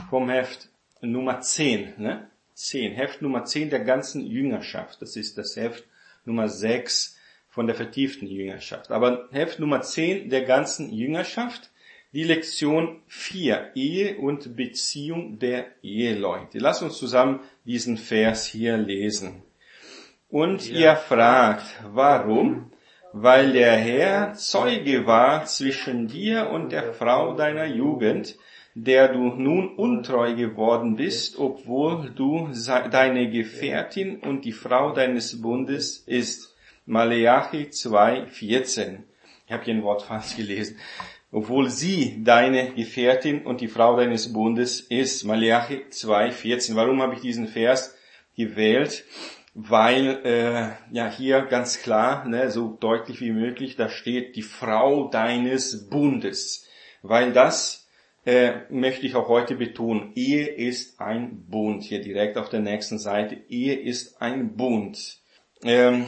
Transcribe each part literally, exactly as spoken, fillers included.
vom Heft Nummer zehn, ne? zehn, Heft Nummer zehn der ganzen Jüngerschaft. Das ist das Heft Nummer sechs von der vertieften Jüngerschaft. Aber Heft Nummer zehn der ganzen Jüngerschaft, die Lektion vier, Ehe und Beziehung der Eheleute. Lass uns zusammen diesen Vers hier lesen. Und ihr fragt, warum? Weil der Herr Zeuge war zwischen dir und der Frau deiner Jugend, der du nun untreu geworden bist, obwohl du deine Gefährtin und die Frau deines Bundes ist. Maleachi zwei, vierzehn. Ich habe hier ein Wort falsch gelesen. Obwohl sie deine Gefährtin und die Frau deines Bundes ist. Maleachi zwei, vierzehn. Warum habe ich diesen Vers gewählt? Weil äh, ja hier ganz klar, ne, so deutlich wie möglich, da steht die Frau deines Bundes. Weil das äh, möchte ich auch heute betonen. Ehe ist ein Bund. Hier direkt auf der nächsten Seite. Ehe ist ein Bund. Ähm,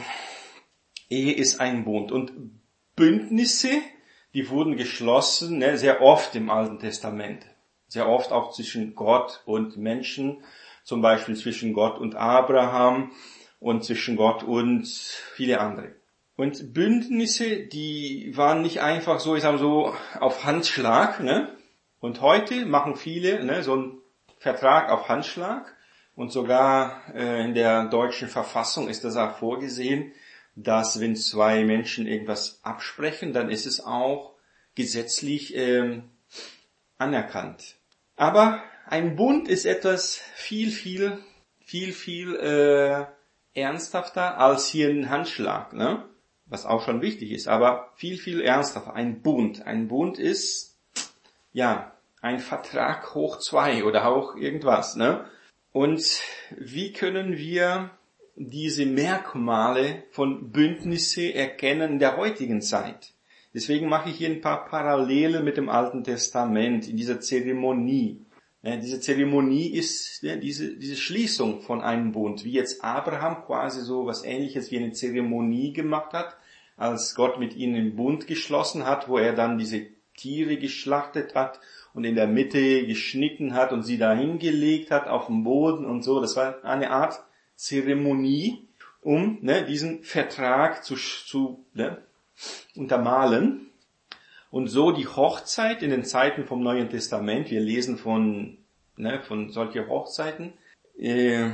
Ehe ist ein Bund. Und Bündnisse, die wurden geschlossen, ne, sehr oft im Alten Testament. Sehr oft auch zwischen Gott und Menschen. Zum Beispiel zwischen Gott und Abraham und zwischen Gott und viele andere. Und Bündnisse, die waren nicht einfach so, ich sage so, auf Handschlag, ne? Und heute machen viele, ne, so einen Vertrag auf Handschlag. Und sogar äh, in der deutschen Verfassung ist das auch vorgesehen, dass wenn zwei Menschen irgendwas absprechen, dann ist es auch gesetzlich ähm, anerkannt. Aber ein Bund ist etwas viel, viel, viel, viel äh, ernsthafter als hier ein Handschlag, ne? Was auch schon wichtig ist, aber viel, viel ernsthafter. Ein Bund. Ein Bund ist, ja, ein Vertrag hoch zwei oder auch irgendwas, ne? Und wie können wir diese Merkmale von Bündnisse erkennen in der heutigen Zeit? Deswegen mache ich hier ein paar Parallele mit dem Alten Testament in dieser Zeremonie. Ja, diese Zeremonie ist ja, diese, diese Schließung von einem Bund, wie jetzt Abraham quasi so was Ähnliches wie eine Zeremonie gemacht hat, als Gott mit ihnen einen Bund geschlossen hat, wo er dann diese Tiere geschlachtet hat und in der Mitte geschnitten hat und sie da hingelegt hat auf dem Boden und so. Das war eine Art Zeremonie, um ne, diesen Vertrag zu, zu ne, untermalen. Und so die Hochzeit in den Zeiten vom Neuen Testament, wir lesen von, ne, von solchen Hochzeiten, äh,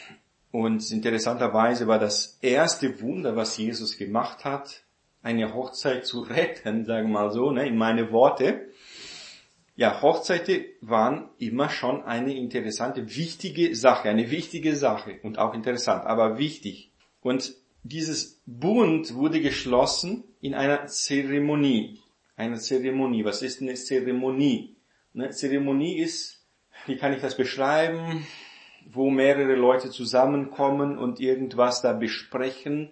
und interessanterweise war das erste Wunder, was Jesus gemacht hat, eine Hochzeit zu retten, sagen wir mal so, ne, in meine Worte. Ja, Hochzeiten waren immer schon eine interessante, wichtige Sache, eine wichtige Sache und auch interessant, aber wichtig. Und dieses Bund wurde geschlossen in einer Zeremonie. Eine Zeremonie. Was ist eine Zeremonie? Eine Zeremonie ist, wie kann ich das beschreiben, wo mehrere Leute zusammenkommen und irgendwas da besprechen.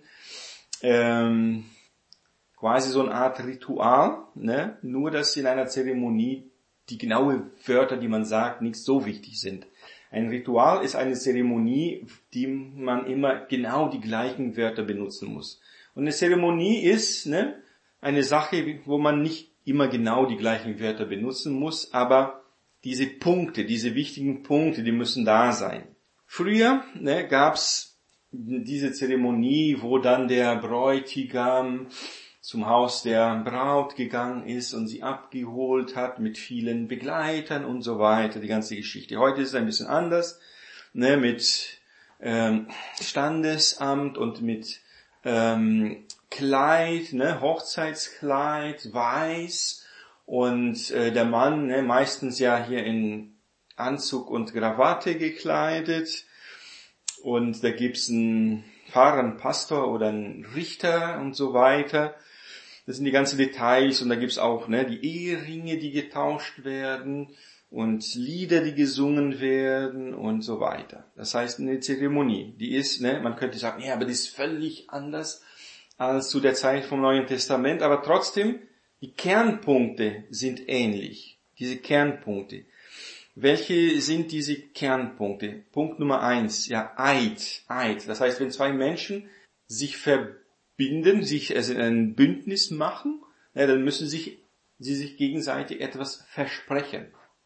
Ähm, quasi so eine Art Ritual, ne? Nur dass in einer Zeremonie die genaue Wörter, die man sagt, nicht so wichtig sind. Ein Ritual ist eine Zeremonie, die man immer genau die gleichen Wörter benutzen muss. Und eine Zeremonie ist, ne, eine Sache, wo man nicht immer genau die gleichen Wörter benutzen muss, aber diese Punkte, diese wichtigen Punkte, die müssen da sein. Früher ne, gab's diese Zeremonie, wo dann der Bräutigam zum Haus der Braut gegangen ist und sie abgeholt hat mit vielen Begleitern und so weiter, die ganze Geschichte. Heute ist es ein bisschen anders, ne, mit ähm, Standesamt und mit ähm, Kleid, ne, Hochzeitskleid, weiß und äh, der Mann, ne, meistens ja hier in Anzug und Krawatte gekleidet und da gibt's einen Pfarrer, einen Pastor oder einen Richter und so weiter. Das sind die ganzen Details und da gibt's auch ne, die Eheringe, die getauscht werden und Lieder, die gesungen werden und so weiter. Das heißt eine Zeremonie, die ist, ne, man könnte sagen, ja, aber die ist völlig anders als zu der Zeit vom Neuen Testament, aber trotzdem, die Kernpunkte sind ähnlich. Diese Kernpunkte. Welche sind diese Kernpunkte? Punkt Nummer eins, ja, Eid, Eid. Das heißt, wenn zwei Menschen sich verbinden, sich also ein Bündnis machen, ja, dann müssen sich, sie sich gegenseitig etwas versprechen.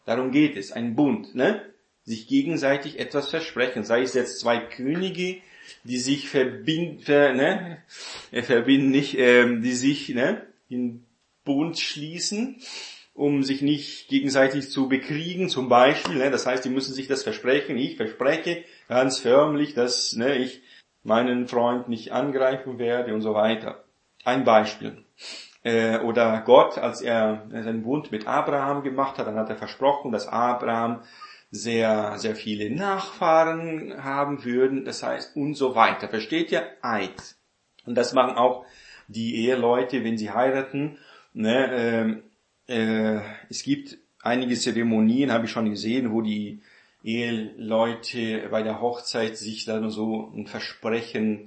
Darum geht es, ein Bund, ne? Sich gegenseitig etwas versprechen. Sei es jetzt zwei Könige, die sich verbinden, ver, ne? Äh, verbinden nicht, ähm, die sich, ne? in Bund schließen, um sich nicht gegenseitig zu bekriegen, zum Beispiel. Ne? Das heißt, die müssen sich das versprechen. Ich verspreche ganz förmlich, dass ne, ich meinen Freund nicht angreifen werde und so weiter. Ein Beispiel. Äh, oder Gott, als er seinen Bund mit Abraham gemacht hat, dann hat er versprochen, dass Abraham sehr, sehr viele Nachfahren haben würden. Das heißt, und so weiter. Versteht ihr? Eid. Und das machen auch die Eheleute, wenn sie heiraten. Ne, äh, äh, es gibt einige Zeremonien, habe ich schon gesehen, wo die Eheleute bei der Hochzeit sich dann so ein Versprechen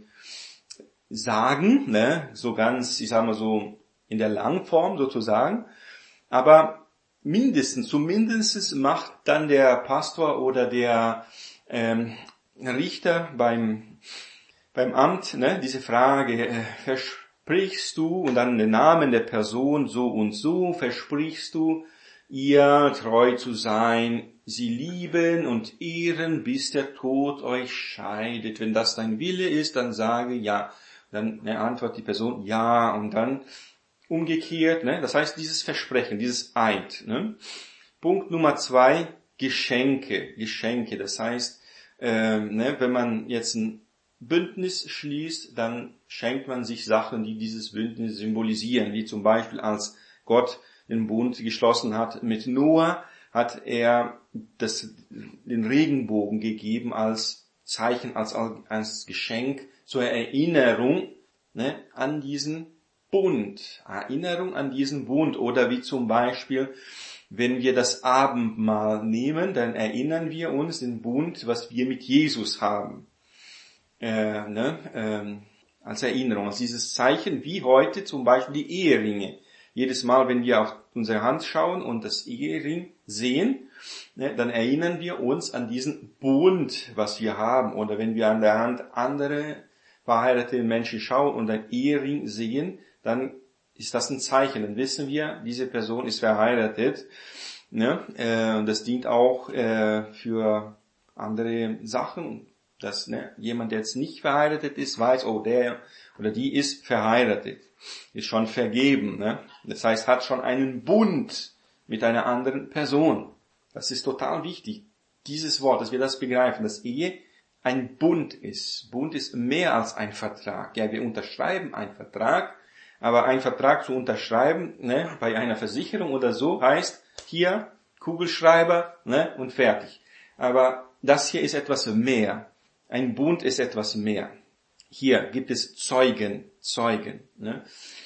sagen, ne, so ganz, ich sag mal so in der Langform sozusagen. Aber mindestens, zumindest macht dann der Pastor oder der ähm, Richter beim beim Amt ne, diese Frage, äh, versprichst du, und dann den Namen der Person so und so, versprichst du, ihr treu zu sein, sie lieben und ehren, bis der Tod euch scheidet. Wenn das dein Wille ist, dann sage ja. Dann ne, antwortet die Person ja, und dann umgekehrt. Ne? Das heißt, dieses Versprechen, dieses Eid. Ne? Punkt Nummer zwei, Geschenke. Geschenke, das heißt, äh, ne, wenn man jetzt ein Bündnis schließt, dann schenkt man sich Sachen, die dieses Bündnis symbolisieren, wie zum Beispiel als Gott den Bund geschlossen hat mit Noah, hat er das, den Regenbogen gegeben als Zeichen, als, als Geschenk zur Erinnerung ne, an diesen Bund, Erinnerung an diesen Bund. Oder wie zum Beispiel, wenn wir das Abendmahl nehmen, dann erinnern wir uns den Bund, was wir mit Jesus haben. Äh, ne, ähm, als Erinnerung, als dieses Zeichen, wie heute zum Beispiel die Eheringe. Jedes Mal, wenn wir auf unsere Hand schauen und das Ehering sehen, ne, dann erinnern wir uns an diesen Bund, was wir haben. Oder wenn wir an der Hand andere verheiratete Menschen schauen und ein Ehering sehen, dann ist das ein Zeichen. Dann wissen wir, diese Person ist verheiratet. Ne? Äh, und das dient auch äh, für andere Sachen. Dass ne, jemand, der jetzt nicht verheiratet ist, weiß, oh, der oder die ist verheiratet, ist schon vergeben. Ne? Das heißt, hat schon einen Bund mit einer anderen Person. Das ist total wichtig, dieses Wort, dass wir das begreifen, dass Ehe ein Bund ist. Bund ist mehr als ein Vertrag. Ja, wir unterschreiben einen Vertrag, aber einen Vertrag zu unterschreiben ne, bei einer Versicherung oder so heißt hier Kugelschreiber ne, und fertig. Aber das hier ist etwas mehr. Ein Bund ist etwas mehr. Hier gibt es Zeugen, Zeugen. Ne?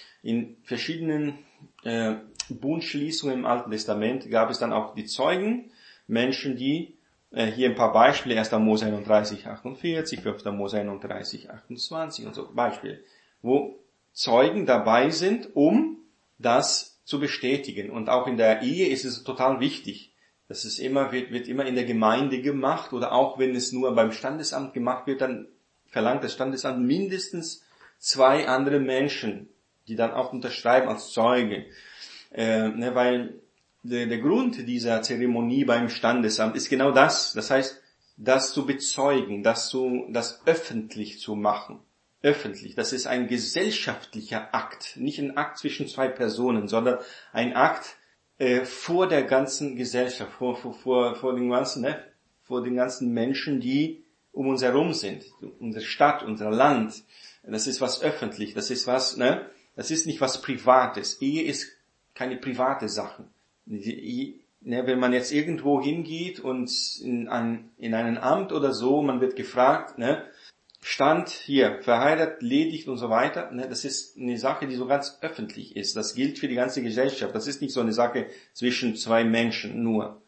In verschiedenen äh, Bundschließungen im Alten Testament gab es dann auch die Zeugen, Menschen, die, äh, hier ein paar Beispiele, erster Mose einunddreißig, achtundvierzig, fünfter Mose einunddreißig, achtundzwanzig und so, Beispiele, wo Zeugen dabei sind, um das zu bestätigen. Und auch in der Ehe ist es total wichtig. Das ist immer, wird, wird immer in der Gemeinde gemacht, oder auch wenn es nur beim Standesamt gemacht wird, dann verlangt das Standesamt mindestens zwei andere Menschen, die dann auch unterschreiben als Zeuge. Äh, ne, weil der, der Grund dieser Zeremonie beim Standesamt ist genau das. Das heißt, das zu bezeugen, das zu, das öffentlich zu machen. Öffentlich. Das ist ein gesellschaftlicher Akt. Nicht ein Akt zwischen zwei Personen, sondern ein Akt, vor der ganzen Gesellschaft, vor, vor, vor, vor den ganzen, ne, vor den ganzen Menschen, die um uns herum sind, unsere Stadt, unser Land. Das ist was öffentlich, das ist was, ne, das ist nicht was Privates. Ehe ist keine private Sache. Die, ne, wenn man jetzt irgendwo hingeht und in ein, in einen Amt oder so, man wird gefragt, ne, Stand hier, verheiratet, ledig und so weiter. Das ist eine Sache, die so ganz öffentlich ist. Das gilt für die ganze Gesellschaft. Das ist nicht so eine Sache zwischen zwei Menschen nur.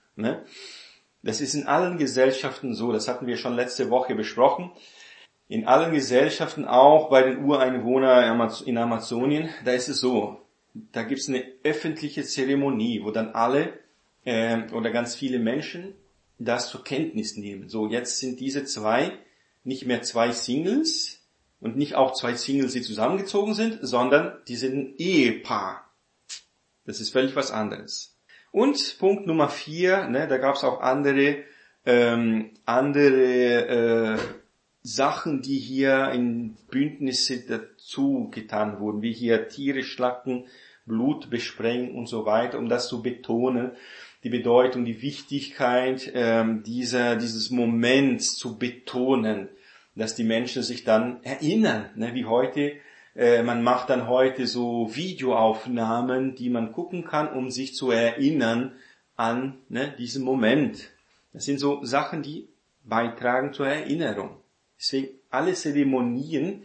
Das ist in allen Gesellschaften so. Das hatten wir schon letzte Woche besprochen. In allen Gesellschaften, auch bei den Ureinwohnern in Amazonien, da ist es so. Da gibt es eine öffentliche Zeremonie, wo dann alle äh, oder ganz viele Menschen das zur Kenntnis nehmen. So, jetzt sind diese zwei nicht mehr zwei Singles und nicht auch zwei Singles, die zusammengezogen sind, sondern die sind ein Ehepaar. Das ist völlig was anderes. Und Punkt Nummer vier, ne, da gab es auch andere, ähm, andere äh, Sachen, die hier in Bündnisse dazu getan wurden, wie hier Tiere schlachten, Blut besprengen und so weiter, um das zu betonen, die Bedeutung, die Wichtigkeit ähm, dieser, dieses Moments zu betonen, dass die Menschen sich dann erinnern, ne, wie heute, äh, man macht dann heute so Videoaufnahmen, die man gucken kann, um sich zu erinnern an ne, diesen Moment. Das sind so Sachen, die beitragen zur Erinnerung. Deswegen alle Zeremonien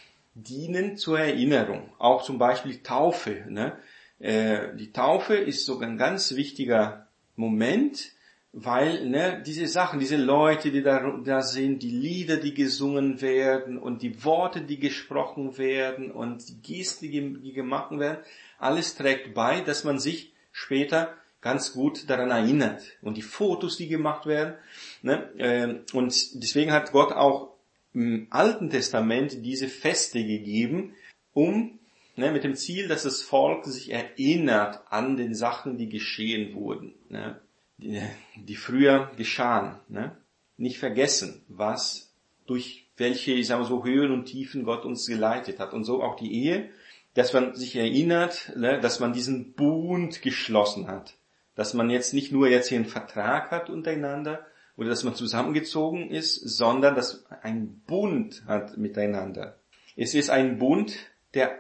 dienen zur Erinnerung. Auch zum Beispiel Taufe. Ne? Äh, die Taufe ist so ein ganz wichtiger Moment, weil ne, diese Sachen, diese Leute, die da, da sind, die Lieder, die gesungen werden und die Worte, die gesprochen werden und die Gesten, die, die gemacht werden, alles trägt bei, dass man sich später ganz gut daran erinnert. Und die Fotos, die gemacht werden. Ne, äh, und deswegen hat Gott auch im Alten Testament diese Feste gegeben, um ne, mit dem Ziel, dass das Volk sich erinnert an den Sachen, die geschehen wurden, ne, die, die früher geschahen. Ne. Nicht vergessen, was durch welche, ich sage mal so, Höhen und Tiefen Gott uns geleitet hat. Und so auch die Ehe, dass man sich erinnert, ne, dass man diesen Bund geschlossen hat. Dass man jetzt nicht nur jetzt hier einen Vertrag hat untereinander, oder dass man zusammengezogen ist, sondern dass ein Bund hat miteinander. Es ist ein Bund der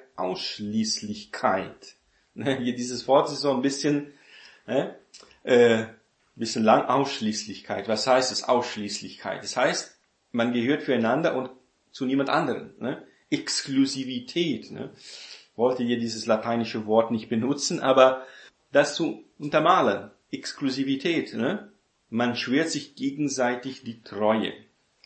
Ausschließlichkeit. Hier dieses Wort ist so ein bisschen, äh, äh, bisschen lang, Ausschließlichkeit. Was heißt es, Ausschließlichkeit? Das heißt, man gehört füreinander und zu niemand anderem. Ne? Exklusivität. Ne? Ich wollte hier dieses lateinische Wort nicht benutzen, aber das zu untermalen. Exklusivität, ne? Man schwört sich gegenseitig die Treue.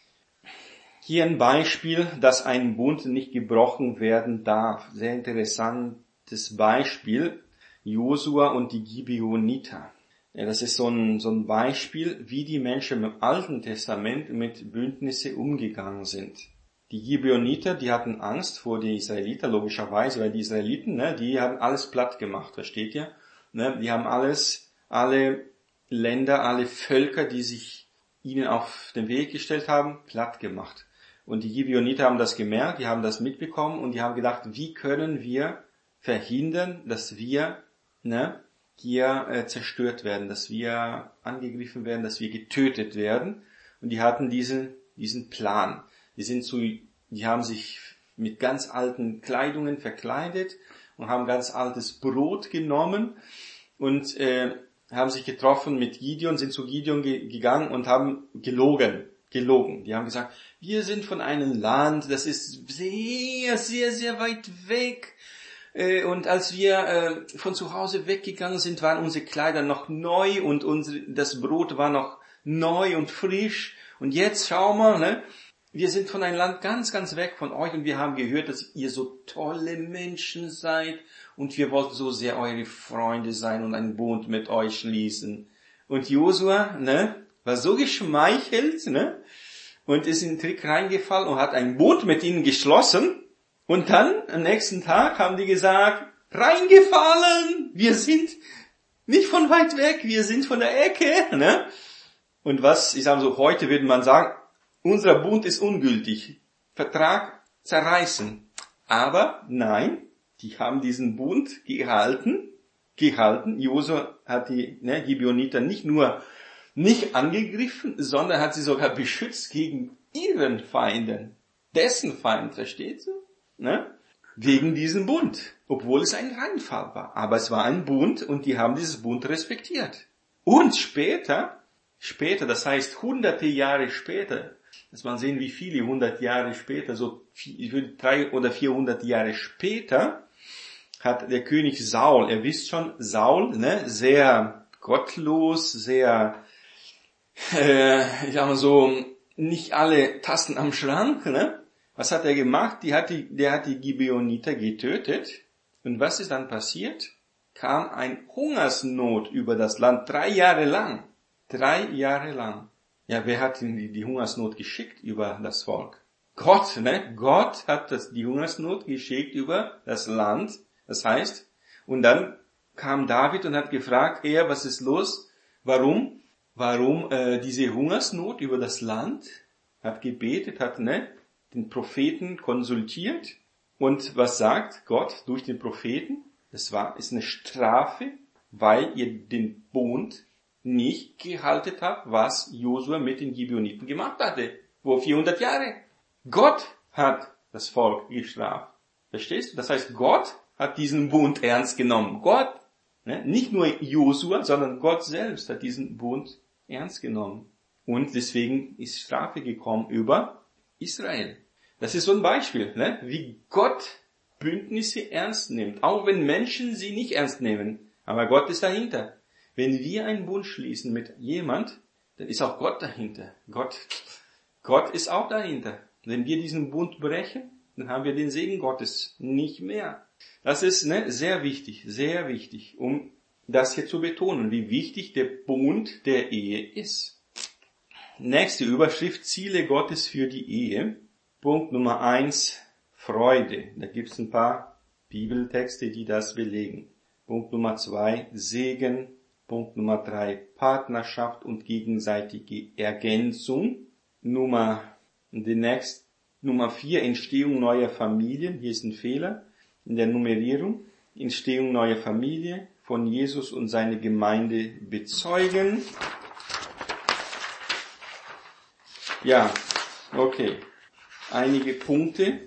Hier ein Beispiel, dass ein Bund nicht gebrochen werden darf. Sehr interessantes Beispiel. Josua und die Gibeoniter. Ja, das ist so ein, so ein Beispiel, wie die Menschen im Alten Testament mit Bündnisse umgegangen sind. Die Gibeoniter, die hatten Angst vor den Israeliten, logischerweise, weil die Israeliten, ne, die haben alles platt gemacht, versteht ihr? Ne, die haben alles, alle Länder, alle Völker, die sich ihnen auf den Weg gestellt haben, platt gemacht. Und die Gibeoniter haben das gemerkt, die haben das mitbekommen und die haben gedacht, wie können wir verhindern, dass wir ne, hier äh, zerstört werden, dass wir angegriffen werden, dass wir getötet werden. Und die hatten diesen, diesen Plan. Die sind zu, die haben sich mit ganz alten Kleidungen verkleidet und haben ganz altes Brot genommen und äh, haben sich getroffen mit Gideon, sind zu Gideon ge- gegangen und haben gelogen, gelogen. Die haben gesagt, wir sind von einem Land, das ist sehr, sehr, sehr weit weg. Äh, und als wir äh, von zu Hause weggegangen sind, waren unsere Kleider noch neu und unsere, das Brot war noch neu und frisch. Und jetzt, schau mal, ne, wir sind von einem Land ganz, ganz weg von euch und wir haben gehört, dass ihr so tolle Menschen seid. Und wir wollten so sehr eure Freunde sein und einen Bund mit euch schließen. Und Josua, ne, war so geschmeichelt, ne, und ist in den Trick reingefallen und hat einen Bund mit ihnen geschlossen. Und dann, am nächsten Tag, haben die gesagt, reingefallen, wir sind nicht von weit weg, wir sind von der Ecke, ne. Und was, ich sage so, heute würde man sagen, unser Bund ist ungültig, Vertrag zerreißen. Aber nein, die haben diesen Bund gehalten, gehalten. Josua hat die ne, Gibeoniter nicht nur nicht angegriffen, sondern hat sie sogar beschützt gegen ihren Feinden. Dessen Feind, versteht ihr? Ne? Wegen diesem Bund. Obwohl es ein Reinfall war. Aber es war ein Bund und die haben dieses Bund respektiert. Und später, später, das heißt hunderte Jahre später, dass man sehen, wie viele hundert Jahre später, so ich würde drei oder vierhundert Jahre später, hat der König Saul, ihr wisst schon, Saul, ne, sehr gottlos, sehr, äh, ich sag mal so, nicht alle Tassen am Schrank, ne? Was hat er gemacht? Die hat die, der hat die Gibeoniter getötet. Und was ist dann passiert? Kam ein Hungersnot über das Land, drei Jahre lang. Drei Jahre lang. Ja, wer hat die, die Hungersnot geschickt über das Volk? Gott, ne? Gott hat das, die Hungersnot geschickt über das Land. Das heißt, und dann kam David und hat gefragt, er, was ist los? Warum? Warum äh, diese Hungersnot über das Land? Hat gebetet, hat ne, den Propheten konsultiert. Und was sagt Gott durch den Propheten? Das war, ist eine Strafe, weil ihr den Bund nicht gehalten habt, was Josua mit den Gibeoniten gemacht hatte, vor vierhundert Jahren. Gott hat das Volk gestraft. Verstehst du? Das heißt, Gott hat diesen Bund ernst genommen. Gott, ne, nicht nur Josua, sondern Gott selbst hat diesen Bund ernst genommen. Und deswegen ist Strafe gekommen über Israel. Das ist so ein Beispiel, ne, wie Gott Bündnisse ernst nimmt, auch wenn Menschen sie nicht ernst nehmen. Aber Gott ist dahinter. Wenn wir einen Bund schließen mit jemand, dann ist auch Gott dahinter. Gott, Gott ist auch dahinter. Wenn wir diesen Bund brechen, dann haben wir den Segen Gottes nicht mehr. Das ist ne, sehr wichtig, sehr wichtig, um das hier zu betonen, wie wichtig der Bund der Ehe ist. Nächste Überschrift, Ziele Gottes für die Ehe. Punkt Nummer eins, Freude. Da gibt es ein paar Bibeltexte, die das belegen. Punkt Nummer zwei, Segen. Punkt Nummer drei, Partnerschaft und gegenseitige Ergänzung. Nummer, the next, Nummer vier, Entstehung neuer Familien. Hier ist ein Fehler in der Nummerierung. Entstehung neuer Familie, von Jesus und seine Gemeinde bezeugen. Ja, okay. Einige Punkte,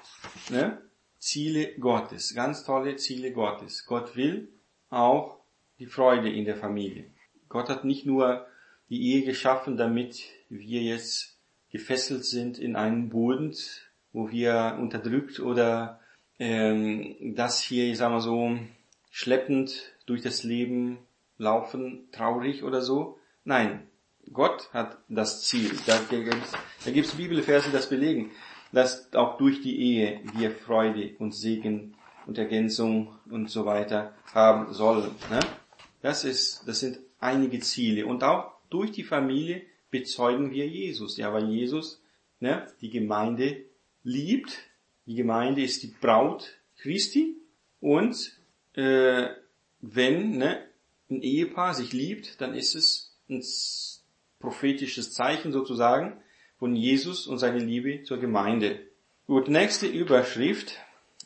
ne? Ziele Gottes, ganz tolle Ziele Gottes. Gott will auch die Freude in der Familie. Gott hat nicht nur die Ehe geschaffen, damit wir jetzt gefesselt sind in einen Bund, wo wir unterdrückt oder ähm, das hier, ich sag mal so, schleppend durch das Leben laufen, traurig oder so. Nein, Gott hat das Ziel. Da, da gibt es Bibelverse, die das belegen, dass auch durch die Ehe wir Freude und Segen und Ergänzung und so weiter haben sollen. Ne? Das ist, das sind einige Ziele. Und auch durch die Familie bezeugen wir Jesus. Ja, weil Jesus ne, die Gemeinde liebt. Die Gemeinde ist die Braut Christi. Und äh, wenn ne, ein Ehepaar sich liebt, dann ist es ein prophetisches Zeichen sozusagen von Jesus und seine Liebe zur Gemeinde. Gut, nächste Überschrift,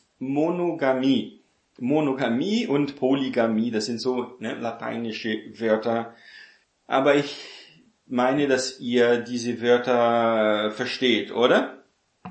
Monogamie. Monogamie und Polygamie, das sind so ne, lateinische Wörter. Aber ich meine, dass ihr diese Wörter versteht, oder?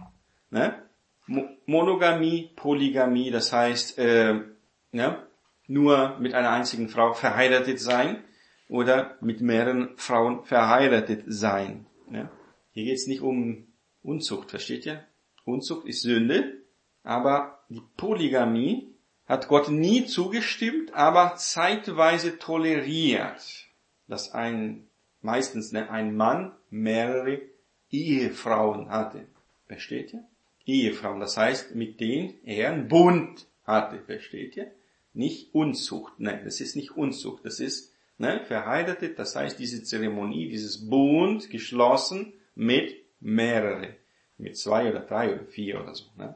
Ne? Mo- Monogamie, Polygamie, das heißt äh, ne, nur mit einer einzigen Frau verheiratet sein oder mit mehreren Frauen verheiratet sein. Ne? Hier geht es nicht um Unzucht, versteht ihr? Unzucht ist Sünde, aber die Polygamie hat Gott nie zugestimmt, aber zeitweise toleriert, dass ein, meistens ne, ein Mann mehrere Ehefrauen hatte. Versteht ihr? Ehefrauen, das heißt, mit denen er einen Bund hatte. Versteht ihr? Nicht Unzucht. Nein, das ist nicht Unzucht. Das ist ne, verheiratet, das heißt, diese Zeremonie, dieses Bund geschlossen mit mehrere. Mit zwei oder drei oder vier oder so. Ne?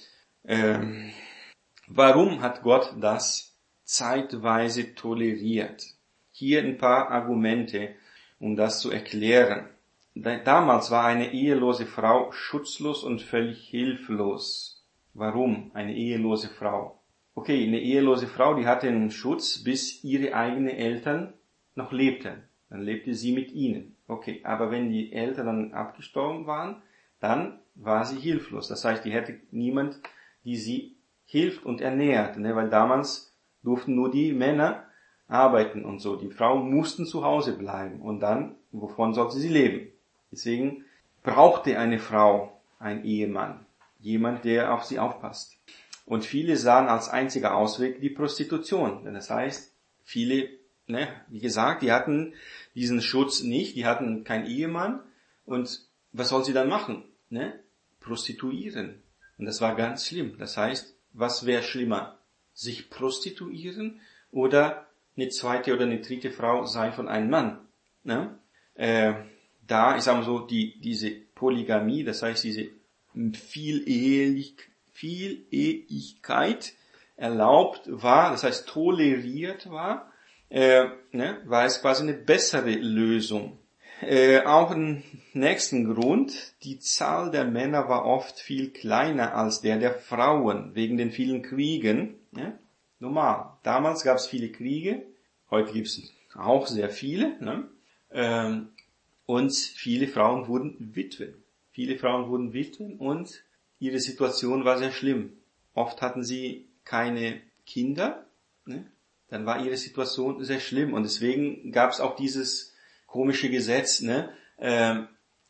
Ähm, Warum hat Gott das zeitweise toleriert? Hier ein paar Argumente, um das zu erklären. Damals war eine ehelose Frau schutzlos und völlig hilflos. Warum eine ehelose Frau? Okay, eine ehelose Frau, die hatte einen Schutz, bis ihre eigenen Eltern noch lebten. Dann lebte sie mit ihnen. Okay, aber wenn die Eltern dann abgestorben waren, dann war sie hilflos. Das heißt, die hätte niemand, die sie hilft und ernährt, ne? Weil damals durften nur die Männer arbeiten und so. Die Frauen mussten zu Hause bleiben und dann, wovon sollte sie leben? Deswegen brauchte eine Frau einen Ehemann, jemand, der auf sie aufpasst. Und viele sahen als einziger Ausweg die Prostitution. Das heißt, viele, ne, wie gesagt, die hatten diesen Schutz nicht, die hatten keinen Ehemann und was soll sie dann machen? Ne? Prostituieren. Und das war ganz schlimm. Das heißt, was wäre schlimmer? Sich prostituieren oder eine zweite oder eine dritte Frau sein von einem Mann? Ne? Äh, da, ich sage mal so, die, diese Polygamie, das heißt diese Vielehelig, Vielehigkeit, erlaubt war, das heißt toleriert war, äh, ne, war es quasi eine bessere Lösung. Äh, auch einen nächsten Grund, die Zahl der Männer war oft viel kleiner als der der Frauen, wegen den vielen Kriegen. Ne? Normal. Damals gab es viele Kriege, heute gibt es auch sehr viele. Ne? Ähm, und viele Frauen wurden Witwen. Viele Frauen wurden Witwen und ihre Situation war sehr schlimm. Oft hatten sie keine Kinder, ne? Dann war ihre Situation sehr schlimm und deswegen gab es auch dieses komische Gesetz, ne, ähm,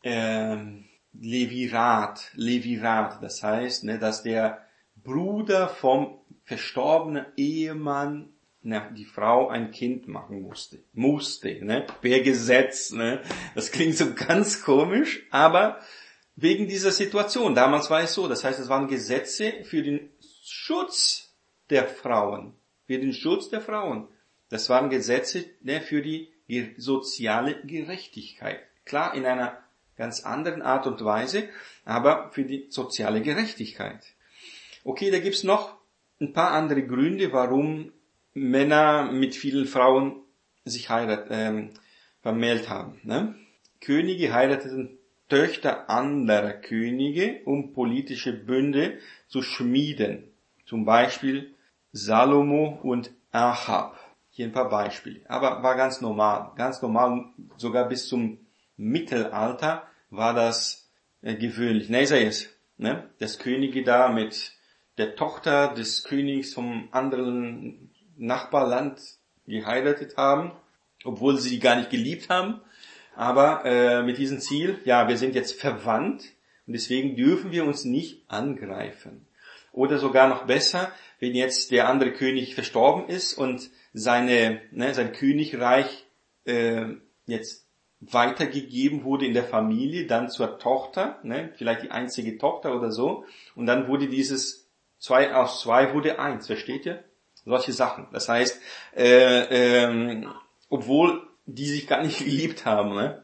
ähm, Levirat, Levirat, das heißt, ne, dass der Bruder vom verstorbenen Ehemann, na, die Frau ein Kind machen musste, musste, ne, per Gesetz, ne, das klingt so ganz komisch, aber wegen dieser Situation, damals war es so, das heißt, es waren Gesetze für den Schutz der Frauen, für den Schutz der Frauen, das waren Gesetze, ne, für die soziale Gerechtigkeit. Klar, in einer ganz anderen Art und Weise, aber für die soziale Gerechtigkeit. Okay, da gibt's noch ein paar andere Gründe, warum Männer mit vielen Frauen sich heirat, ähm, vermählt haben. Ne? Könige heirateten Töchter anderer Könige, um politische Bünde zu schmieden. Zum Beispiel Salomo und Ahab. Hier ein paar Beispiele. Aber war ganz normal. Ganz normal, sogar bis zum Mittelalter war das äh, gewöhnlich. Ne, sei es, ne? Dass Könige da mit der Tochter des Königs vom anderen Nachbarland geheiratet haben, obwohl sie die gar nicht geliebt haben. Aber äh, mit diesem Ziel, ja, wir sind jetzt verwandt und deswegen dürfen wir uns nicht angreifen. Oder sogar noch besser, wenn jetzt der andere König verstorben ist und seine, ne, sein Königreich äh, jetzt weitergegeben wurde in der Familie, dann zur Tochter, ne, vielleicht die einzige Tochter oder so, und dann wurde dieses zwei aus zwei wurde eins, versteht ihr? Solche Sachen. Das heißt, äh, ähm, obwohl die sich gar nicht geliebt haben, ne?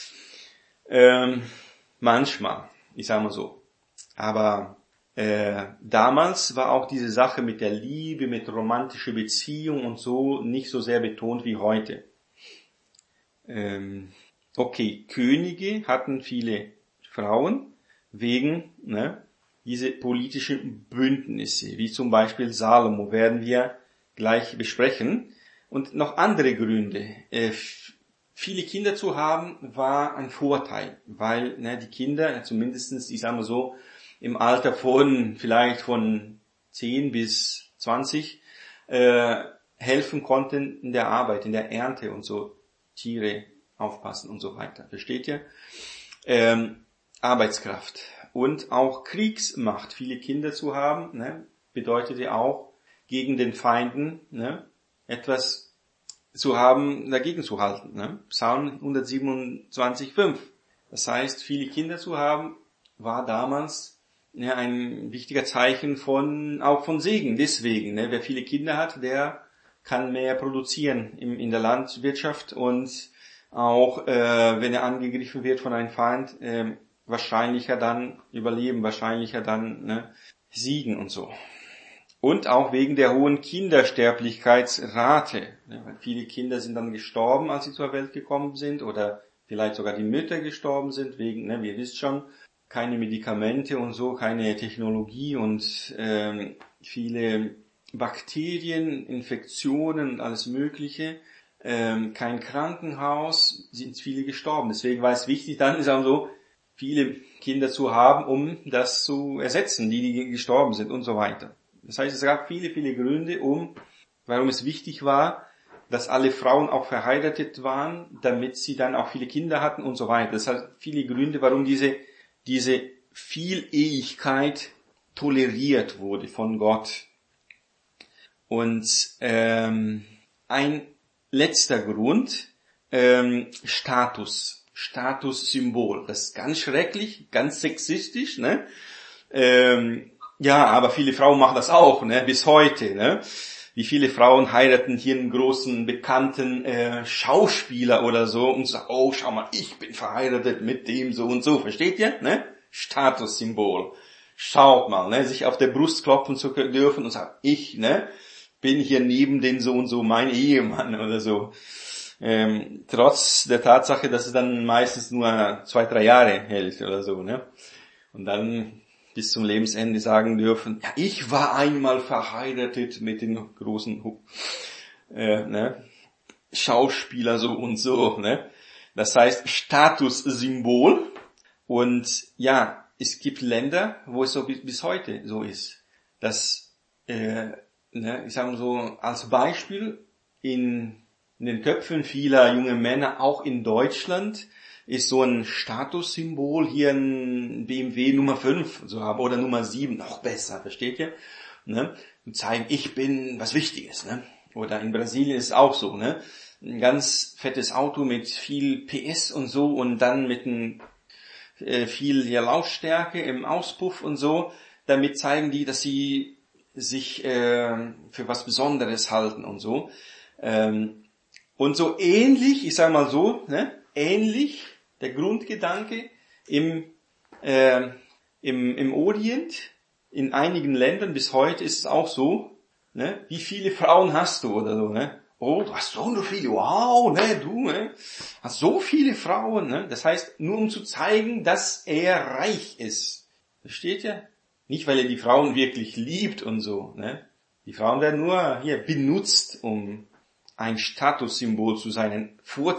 ähm, manchmal, ich sag mal so, aber Äh, damals war auch diese Sache mit der Liebe, mit romantischer Beziehung und so nicht so sehr betont wie heute. Ähm, okay, Könige hatten viele Frauen wegen ne, diese politischen Bündnisse, wie zum Beispiel Salomo, werden wir gleich besprechen. Und noch andere Gründe. Äh, viele Kinder zu haben war ein Vorteil, weil ne, die Kinder, zumindestens, ich sage mal so, im Alter von vielleicht von zehn bis zwanzig äh, helfen konnten in der Arbeit, in der Ernte und so, Tiere aufpassen und so weiter. Versteht ihr? Ähm, Arbeitskraft und auch Kriegsmacht. Viele Kinder zu haben, ne, bedeutete auch gegen den Feinden ne, etwas zu haben, dagegen zu halten. Ne? Psalm hundertsiebenundzwanzig, fünf. Das heißt, viele Kinder zu haben, war damals ja, ein wichtiger Zeichen von, auch von Segen. Deswegen, ne, wer viele Kinder hat, der kann mehr produzieren in, in der Landwirtschaft und auch, äh, wenn er angegriffen wird von einem Feind, äh, wahrscheinlicher dann überleben, wahrscheinlicher dann ne, siegen und so. Und auch wegen der hohen Kindersterblichkeitsrate. Ne, weil viele Kinder sind dann gestorben, als sie zur Welt gekommen sind, oder vielleicht sogar die Mütter gestorben sind, wegen, ne, ihr wisst schon, keine Medikamente und so, keine Technologie und ähm, viele Bakterien, Infektionen und alles Mögliche, ähm, kein Krankenhaus, sind viele gestorben. Deswegen war es wichtig, dann ist auch so, viele Kinder zu haben, um das zu ersetzen, die, die gestorben sind und so weiter. Das heißt, es gab viele, viele Gründe, um, warum es wichtig war, dass alle Frauen auch verheiratet waren, damit sie dann auch viele Kinder hatten und so weiter. Das hat viele Gründe, warum diese diese Vielehigkeit toleriert wurde von Gott. Und ähm, ein letzter Grund, ähm, Status, Statussymbol. Das ist ganz schrecklich, ganz sexistisch, ne? Ähm, ja, aber viele Frauen machen das auch, ne? Bis heute, ne? Wie viele Frauen heiraten hier einen großen, bekannten äh, Schauspieler oder so und sagen, oh, schau mal, ich bin verheiratet mit dem so und so. Versteht ihr? Ne? Statussymbol. Schaut mal, ne, sich auf der Brust klopfen zu dürfen und sagen, ich, ne, bin hier neben den so und so mein Ehemann oder so. Ähm, trotz der Tatsache, dass es dann meistens nur zwei, drei Jahre hält oder so, ne. Und dann bis zum Lebensende sagen dürfen, ja, ich war einmal verheiratet mit den großen äh, ne, Schauspieler so und so, ne. Das heißt Statussymbol. Und ja, es gibt Länder, wo es so bis, bis heute so ist, dass, äh, ne, ich sage mal so als Beispiel in, in den Köpfen vieler junge Männer, auch in Deutschland, ist so ein Statussymbol hier ein B M W Nummer fünf so haben oder Nummer sieben, noch besser, versteht ihr? Ne? Und zeigen, ich bin was Wichtiges, ne? Oder in Brasilien ist es auch so, ne? Ein ganz fettes Auto mit viel P S und so und dann mit einem äh, viel ja, Lautstärke im Auspuff und so. Damit zeigen die, dass sie sich äh, für was Besonderes halten und so. Ähm, und so ähnlich, ich sage mal so, ne? Ähnlich der Grundgedanke im, äh, im, im Orient, in einigen Ländern bis heute ist es auch so, ne? Wie viele Frauen hast du oder so, ne? Oh, du hast so viele, wow, ne, du, ne? Hast so viele Frauen, ne? Das heißt, nur um zu zeigen, dass er reich ist. Versteht ihr? Nicht, weil er die Frauen wirklich liebt und so, ne? Die Frauen werden nur hier benutzt, um ein Statussymbol zu sein, ein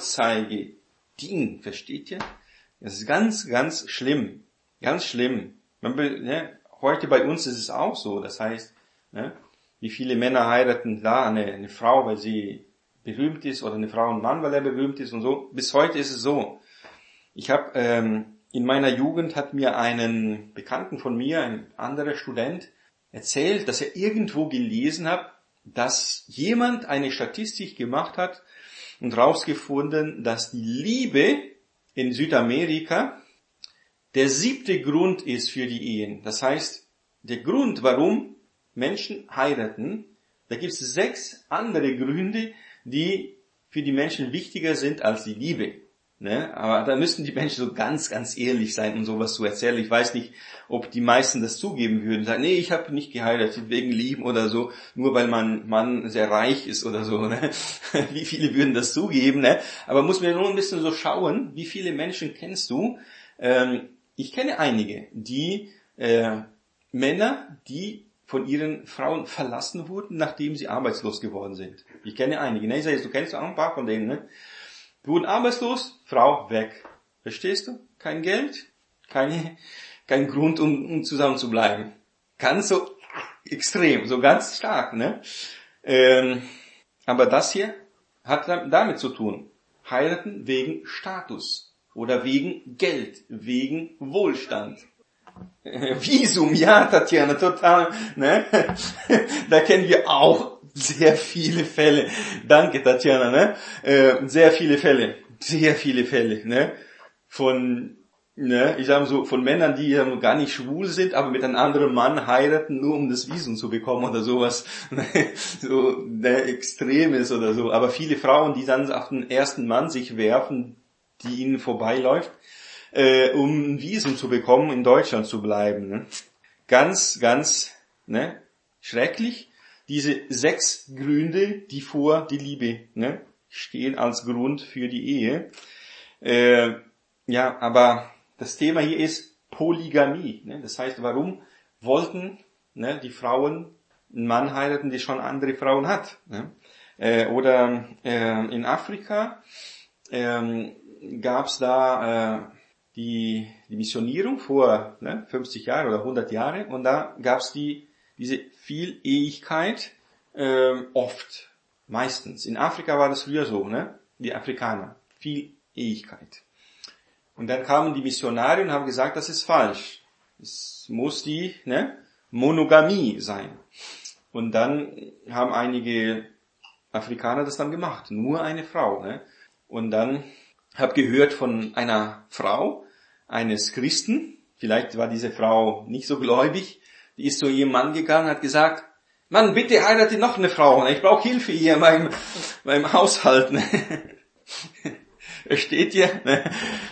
Vorzeigeding, versteht ihr? Das ist ganz, ganz schlimm, ganz schlimm. Man, ne, heute bei uns ist es auch so, das heißt, ne, wie viele Männer heiraten da eine, eine Frau, weil sie berühmt ist, oder eine Frau einen Mann, weil er berühmt ist und so. Bis heute ist es so. Ich habe ähm, in meiner Jugend hat mir einen Bekannten von mir, ein anderer Student, erzählt, dass er irgendwo gelesen hat, dass jemand eine Statistik gemacht hat und herausgefunden, dass die Liebe in Südamerika der siebte Grund ist für die Ehen. Das heißt, der Grund, warum Menschen heiraten, da gibt es sechs andere Gründe, die für die Menschen wichtiger sind als die Liebe. Ne? Aber da müssten die Menschen so ganz, ganz ehrlich sein, um sowas zu erzählen. Ich weiß nicht, ob die meisten das zugeben würden. Sagen, nee, ich habe nicht geheiratet wegen Lieben oder so, nur weil mein Mann sehr reich ist oder so. Ne? Wie viele würden das zugeben? Ne? Aber muss man nur ein bisschen so schauen, wie viele Menschen kennst du? Ähm, ich kenne einige, die äh, Männer, die von ihren Frauen verlassen wurden, nachdem sie arbeitslos geworden sind. Ich kenne einige. Ne? Ich sage, du kennst auch ein paar von denen, ne? Wurden arbeitslos, Frau weg. Verstehst du? Kein Geld, keine, kein Grund, um, um zusammen zu bleiben. Ganz so extrem, so ganz stark, ne? Ähm, aber das hier hat damit zu tun. Heiraten wegen Status oder wegen Geld, wegen Wohlstand. Visum, ja, Tatjana, total, ne? Da kennen wir auch sehr viele Fälle. Danke, Tatjana, ne? Äh, sehr viele Fälle, sehr viele Fälle, ne? Von, ne, ich sag mal so, von Männern, die ja gar nicht schwul sind, aber mit einem anderen Mann heiraten, nur um das Visum zu bekommen oder sowas, ne? So, der extrem ist oder so. Aber viele Frauen, die dann auf den ersten Mann sich werfen, die ihnen vorbeiläuft, äh, um ein Visum zu bekommen, in Deutschland zu bleiben, ne? Ganz, ganz, ne? Schrecklich. Diese sechs Gründe, die vor die Liebe, ne, stehen als Grund für die Ehe. Äh, ja, aber das Thema hier ist Polygamie. Ne? Das heißt, warum wollten, ne, die Frauen einen Mann heiraten, der schon andere Frauen hat? Ne? Äh, oder äh, in Afrika äh, gab es da äh, die, die Missionierung vor, ne, fünfzig Jahren oder hundert Jahre, und da gab es die diese Vielehigkeit äh, oft, meistens. In Afrika war das früher so, ne? Die Afrikaner, Vielehigkeit. Und dann kamen die Missionare und haben gesagt, das ist falsch. Es muss die, ne, Monogamie sein. Und dann haben einige Afrikaner das dann gemacht, nur eine Frau, ne? Und dann habe gehört von einer Frau eines Christen, vielleicht war diese Frau nicht so gläubig. Die ist zu ihrem Mann gegangen, hat gesagt, Mann, bitte heirate noch eine Frau, ich brauche Hilfe hier beim, beim Haushalt. Versteht ihr?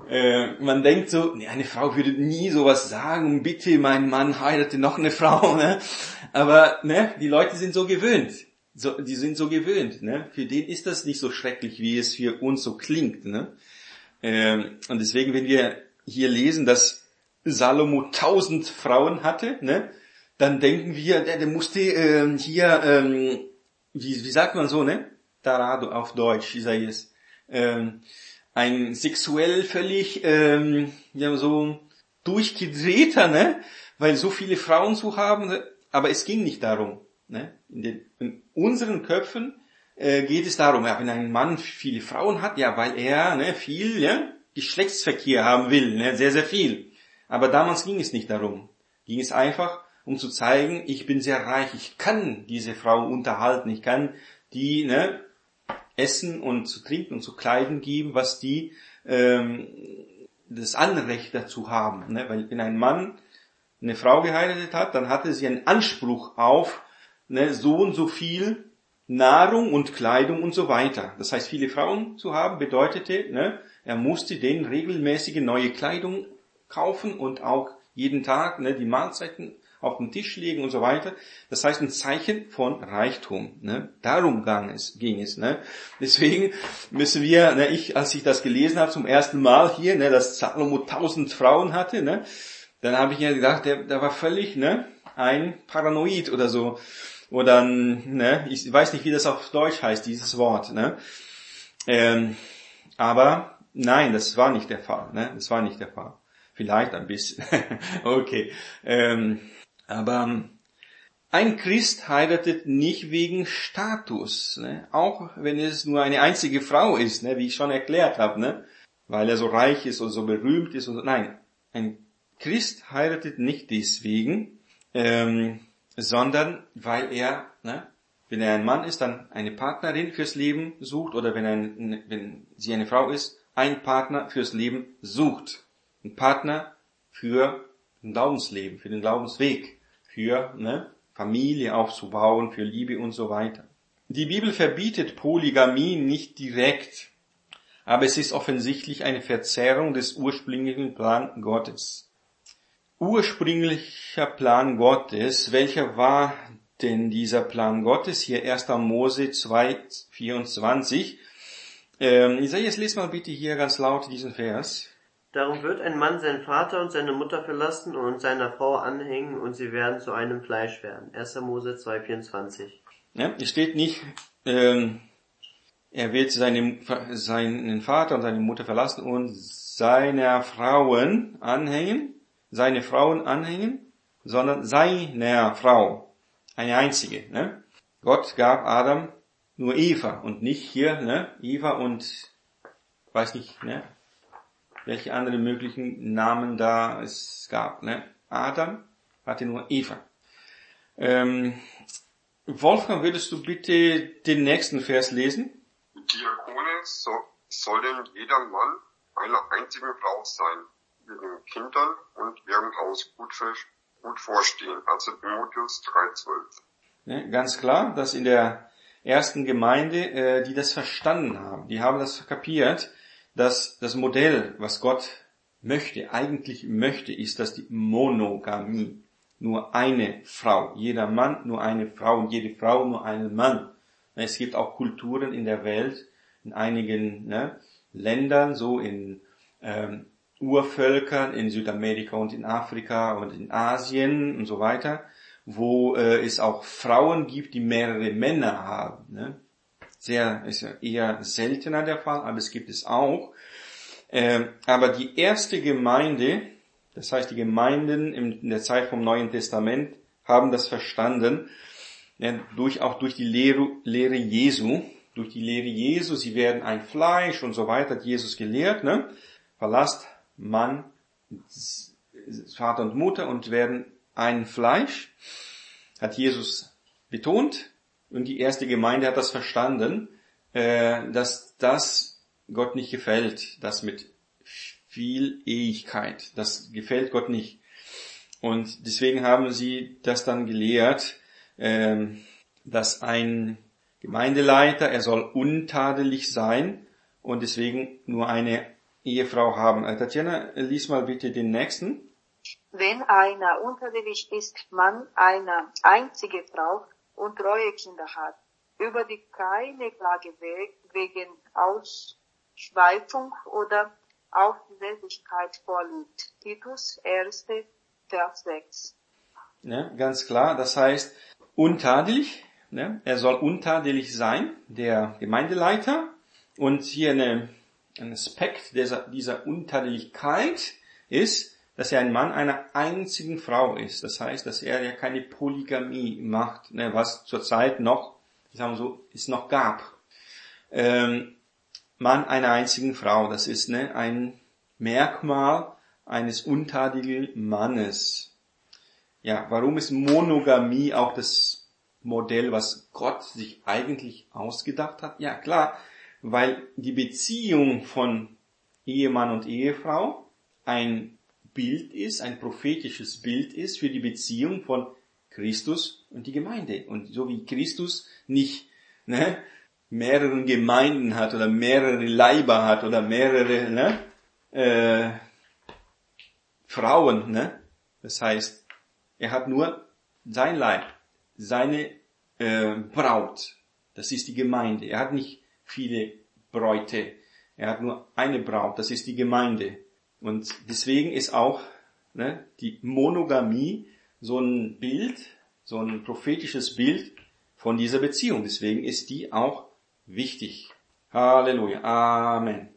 Äh, man denkt so, nee, eine Frau würde nie sowas sagen, bitte, mein Mann heirate noch eine Frau, ne? Aber, ne, die Leute sind so gewöhnt. So, die sind so gewöhnt, ne? Für den ist das nicht so schrecklich, wie es für uns so klingt, ne? Ähm, und deswegen, wenn wir hier lesen, dass Salomo tausend Frauen hatte, ne? Dann denken wir, der, der musste ähm, hier, ähm, wie, wie sagt man so, ne? Tarado auf Deutsch, wie sage ich es? Ähm, ein sexuell völlig, ähm, ja, so durchgedrehter, ne? Weil so viele Frauen zu haben, aber es ging nicht darum, ne? In, den, in unseren Köpfen äh, geht es darum, ja, wenn ein Mann viele Frauen hat, ja, weil er, ne, viel, ja, Geschlechtsverkehr haben will, ne? Sehr, sehr viel. Aber damals ging es nicht darum. Ging es einfach, um zu zeigen, ich bin sehr reich, ich kann diese Frau unterhalten, ich kann die, ne, essen und zu trinken und zu kleiden geben, was die ähm, das Anrecht dazu haben. Ne? Weil wenn ein Mann eine Frau geheiratet hat, dann hatte sie einen Anspruch auf, ne, so und so viel Nahrung und Kleidung und so weiter. Das heißt, viele Frauen zu haben bedeutete, ne, er musste denen regelmäßige neue Kleidung kaufen und auch jeden Tag, ne, die Mahlzeiten auf den Tisch legen und so weiter. Das heißt, ein Zeichen von Reichtum. Ne? Darum ging es. Ging es ne? Deswegen müssen wir, ne, ich, als ich das gelesen habe zum ersten Mal hier, ne, dass Salomo tausend Frauen hatte, ne, dann habe ich ja gedacht, der, der war völlig, ne, ein Paranoid oder so. Oder, ne, ich weiß nicht, wie das auf Deutsch heißt, dieses Wort. Ne? Ähm, aber nein, das war nicht der Fall. Ne? Das war nicht der Fall. Vielleicht ein bisschen. Okay. Ähm, aber ein Christ heiratet nicht wegen Status, ne? Auch wenn es nur eine einzige Frau ist, ne? Wie ich schon erklärt habe, ne? Weil er so reich ist und so berühmt ist. Und so. Nein, ein Christ heiratet nicht deswegen, ähm, sondern weil er, ne? Wenn er ein Mann ist, dann eine Partnerin fürs Leben sucht oder wenn, ein, wenn sie eine Frau ist, einen Partner fürs Leben sucht. Ein Partner für ein Glaubensleben, für den Glaubensweg, für, ne, Familie aufzubauen, für Liebe und so weiter. Die Bibel verbietet Polygamie nicht direkt, aber es ist offensichtlich eine Verzerrung des ursprünglichen Plan Gottes. Ursprünglicher Plan Gottes, welcher war denn dieser Plan Gottes? Hier erster Mose zwei, vierundzwanzig. Ähm, Isaias, lese mal bitte hier ganz laut diesen Vers. Darum wird ein Mann seinen Vater und seine Mutter verlassen und seiner Frau anhängen und sie werden zu einem Fleisch werden. erster Mose zwei, vierundzwanzig. Ja, es steht nicht, ähm, er wird seine, seinen Vater und seine Mutter verlassen und seiner Frauen anhängen, seine Frauen anhängen, sondern seiner Frau, eine einzige. Ne? Gott gab Adam nur Eva und nicht hier, ne, Eva und, weiß nicht, ne, welche anderen möglichen Namen da es gab. Ne? Adam hatte nur Eva. Ähm, Wolfgang, würdest du bitte den nächsten Vers lesen? Diakone so, sollen jeder Mann einer einzigen Frau sein, ihren Kindern und ihrem Haus gut, gut vorstehen. Also Timotheus drei, zwölf. Ne, ganz klar, dass in der ersten Gemeinde, äh, die das verstanden haben, die haben das kapiert, dass das Modell, was Gott möchte, eigentlich möchte, ist, dass die Monogamie, nur eine Frau, jeder Mann nur eine Frau und jede Frau nur einen Mann. Es gibt auch Kulturen in der Welt, in einigen, ne, Ländern, so in ähm, Urvölkern in Südamerika und in Afrika und in Asien und so weiter, wo äh, es auch Frauen gibt, die mehrere Männer haben. Ne? Sehr, ist ja eher seltener der Fall, aber es gibt es auch. Ähm, aber die erste Gemeinde, das heißt die Gemeinden in der Zeit vom Neuen Testament, haben das verstanden, ja, durch, auch durch die Lehre, Lehre Jesu, durch die Lehre Jesu, sie werden ein Fleisch und so weiter, hat Jesus gelehrt, ne? Verlasst Mann, Vater und Mutter und werden ein Fleisch, hat Jesus betont, und die erste Gemeinde hat das verstanden, äh, dass das Gott nicht gefällt, das mit viel Ehigkeit, das gefällt Gott nicht. Und deswegen haben sie das dann gelehrt, äh, dass ein Gemeindeleiter, er soll untadelig sein und deswegen nur eine Ehefrau haben. Äh, Tatjana, lies mal bitte den nächsten. Wenn einer unterwürfig ist, Mann einer einzige Frau und treue Kinder hat, über die keine Klage wegen Ausschweifung oder Aufsässigkeit vorliegt. Titus, erster Vers sechs. Ja, ganz klar, das heißt untadelig. Ne? Er soll untadelig sein, der Gemeindeleiter. Und hier eine, ein Aspekt dieser, dieser Untadeligkeit ist, dass er ein Mann einer einzigen Frau ist. Das heißt, dass er ja keine Polygamie macht, ne, was zurzeit noch, ich sag mal so, es noch gab. Ähm, Mann einer einzigen Frau, das ist ne, ein Merkmal eines untadeligen Mannes. Ja, warum ist Monogamie auch das Modell, was Gott sich eigentlich ausgedacht hat? Ja, klar, weil die Beziehung von Ehemann und Ehefrau ein Bild ist, ein prophetisches Bild ist für die Beziehung von Christus und die Gemeinde. Und so wie Christus nicht ne, mehrere Gemeinden hat oder mehrere Leiber hat oder mehrere ne, äh, Frauen, ne? Das heißt, er hat nur sein Leib, seine äh, Braut, das ist die Gemeinde. Er hat nicht viele Bräute, er hat nur eine Braut, das ist die Gemeinde. Und deswegen ist auch ne, die Monogamie so ein Bild, so ein prophetisches Bild von dieser Beziehung. Deswegen ist die auch wichtig. Halleluja. Amen.